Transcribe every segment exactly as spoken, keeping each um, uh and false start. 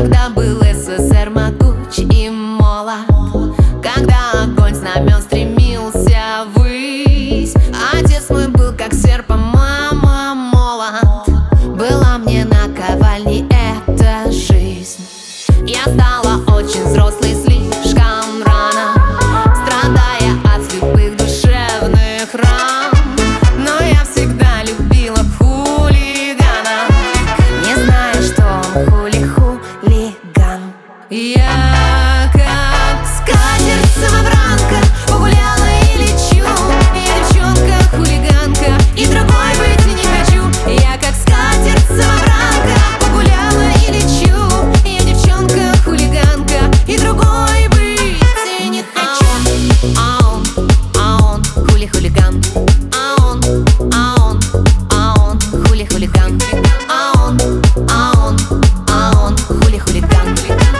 Когда был СССР могуч и молод, когда огонь знамен стремился ввысь, отец мой был как серп, а мама молот. Была мне наковальней эта жизнь. Я стала очень взрослой слишком рано, страдая от слепых душевных ран. Но я всегда любила хулигана, не зная, что он хули-хулиган. Я как скатерть-самобранка погуляла и лечу. Я девчонка-хулиганка и другой быть и не хочу. Я как скатерть-самобранка погуляла и лечу. Я девчонка-хулиганка и другой быть и не хочу. А он, а он, хули-хулиган. А он, а он, а он, хули-хулиган. А он, а он, а он, хули-хулиган.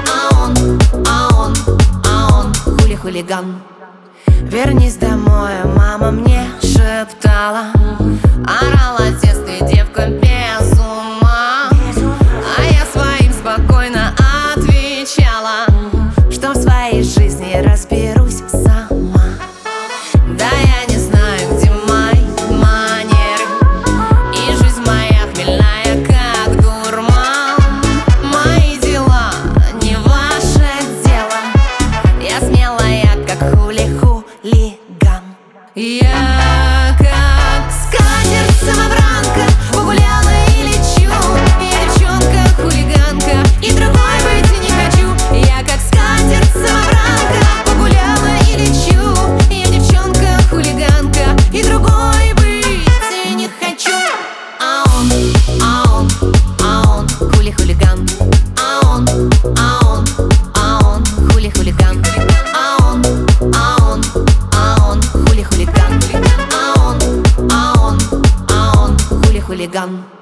Хулиган. Вернись домой, мама мне шептала. Орал отец, ты девка без ума. А я своим спокойно отвечала, что в своей жизни разберусь сама. Да я не знаю, где мои манеры, и жизнь моя хмельная, как дурман. Мои дела не ваше дело. Я смелая, как хули-хулиган. Я как скатерть-самобранка погуляла и лечу. Я девчонка-хулиганка и другой быть и не хочу. Я как скатерть-самобранка погуляла и лечу. Я девчонка-хулиганка и другой быть и не хочу. А он, а он, а он, хули-хулиган. А он, а он, а он, хули-хулиган. А он, а он, а он, хули-хулиган. А он, а он, а он, хули-хулиган.